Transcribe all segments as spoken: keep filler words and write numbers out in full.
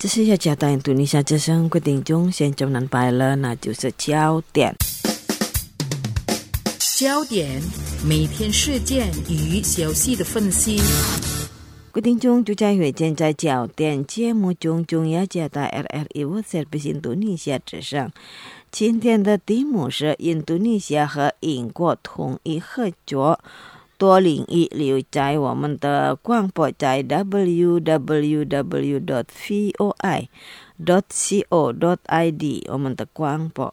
这是要加到印度尼西亚之声规定中先就能拜了，那就是焦点。 焦点，每天事件与消息的分析。 规定中就在会见在焦点节目中中要加到 R R I World Service 印度尼西亚之声。今天的题目是印度尼西亚和英国统一合作多领域，留在我们的广播在 double-u double-u double-u dot voi dot co dot i d 我们的广播。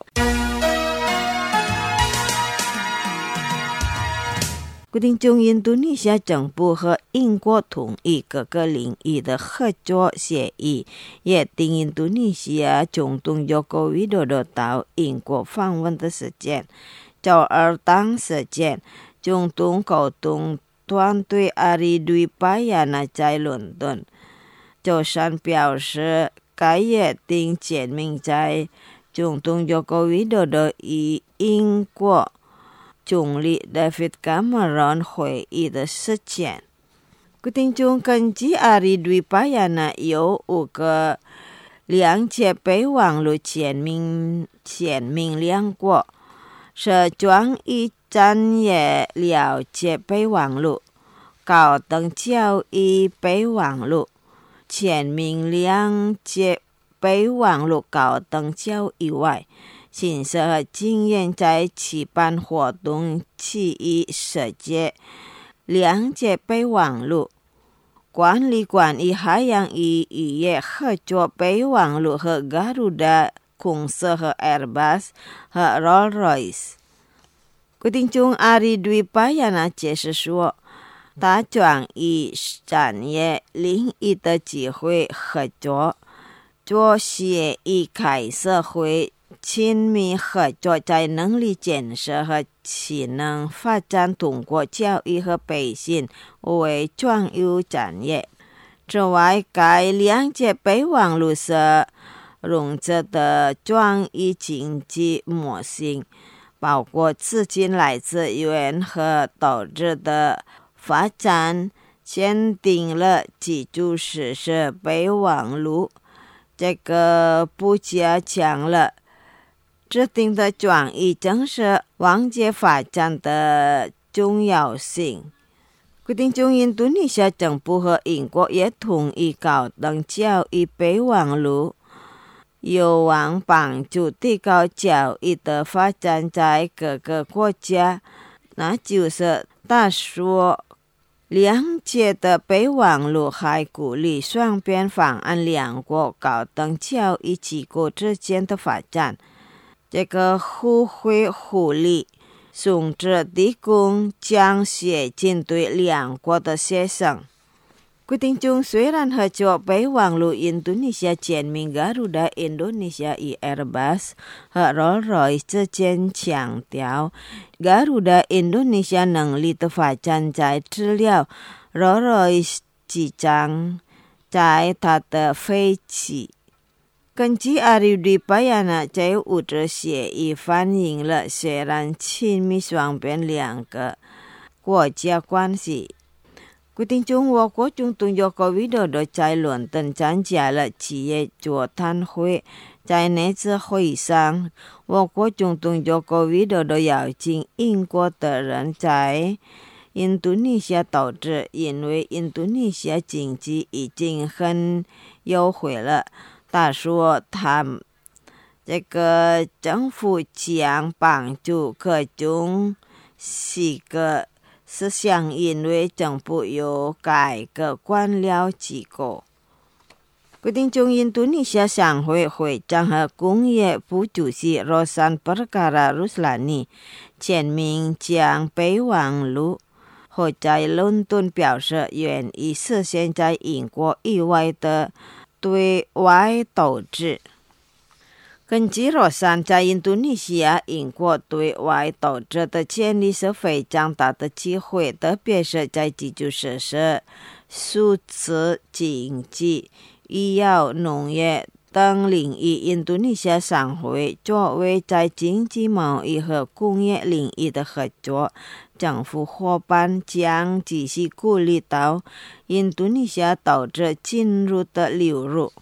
规定中印度尼西亚政府和英国统一各个领域的合作协议，约定印度尼西亚总统joko widodo到英国访问的时间。周二当时间，总统沟通团队阿里对巴亚纳在伦敦。周三表示，该约定简明在总统joko widodo与英国总理 David Cameron 会议的时间。规定中根据阿里对巴亚纳有五个两界备忘录签名签名两国是专一专业了解备忘录、高等教育备忘录、签名两界备忘录高等教育外，新设和经验在举办活动区域设计两界备忘录、管理关于海洋与渔业合作备忘录和 Garuda 公司和 Airbus 和 Rolls-Royce。规定中阿里对巴亚纳解释说，他将以产业领域的机会合作做协议开设会亲密合作，在能力建设和技能发展通过教育和培训为专有产业。此外，该两界备忘录是融合的专业经济模型，包括资金来自源和投资的发展，签订了基础设施备忘录。这个不加强了制定的专业正是往届发展的重要性。规定中印度尼西亚政府和英国也同意高等教育备忘录，有望帮助提高教育的发展在各个国家，那就是他说两届的备忘录还鼓励双边方案两国高等教育机构之间的发展，这个互惠互利宗旨提供奖学金对两国的学生。规定中虽然合作备忘录印度尼西亚签名 Garuda Indonesia 与 Airbus 和 Rolls-Royce 之间强调 Garuda Indonesia 能力的发展在资料 Rolls-Royce 机长在他的飞机。根据阿里对巴亚纳在物质协议反映了虽然亲密双边两个国家关系。规定中我国总统joko widodo在伦敦参加了企业座谈会，在那次会上，我国总统joko widodo邀请英国的人在印度尼西亚投资，因为印度尼西亚经济已经很优惠了。他说他这个政府将帮助各种四个是想因为政府有改革官僚机构。规定中印度尼西亚商会会长和工业部主席 Rosan Perkara Ruslani 签名将备忘录，或在伦敦表示愿意实现在英国以外的对外投资。根据罗山，在印度尼西亚英国对外投资的建立是非常大的机会，特别是在基础设施、数字经济、医药、农业等领域。印度尼西亚商会作为在经济贸易和工业领域的合作政府伙伴，将继续鼓励到印度尼西亚投资进入的流入。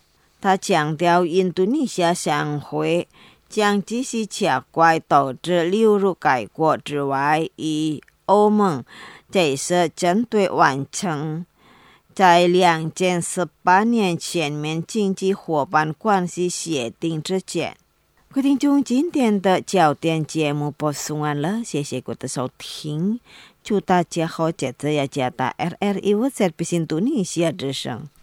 他强调印度尼西亚商会将继续切怪导致流入该国之外，以欧盟这是针对完成在两千十八年全面经济伙伴关系协定之前。各位听众，今天的焦点节目播送完了，谢谢各位的收听，祝大家好，接着要加大 R R I 我在印度尼西亚之声。